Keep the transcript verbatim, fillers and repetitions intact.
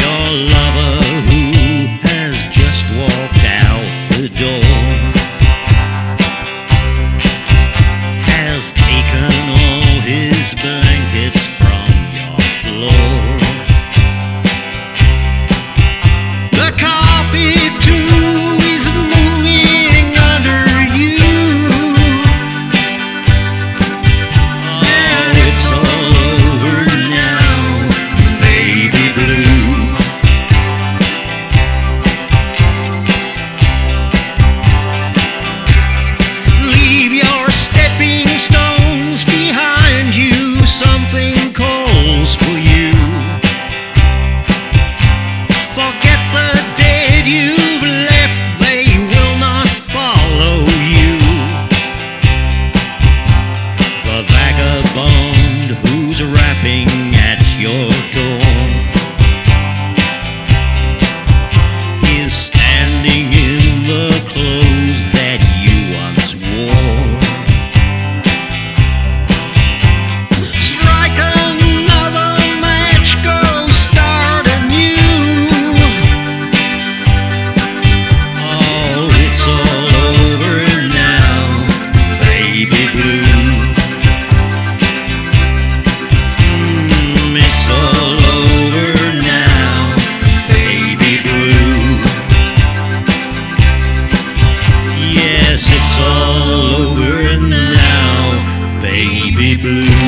your lover who has just walked out the door has taken all his blankets from your floor. The carpet too is moving under you. Oh, it's all over now, baby blue. Leave your stepping stones behind you, something calls for you. Forget the dead you've left, they will not follow you. The vagabond who's rapping at your door is standing in the clothes that you once wore. Strike another match, go start anew. Oh, it's all over now, baby blue. Mm, it's all over now, baby blue. Yes, it's all over now, baby blue.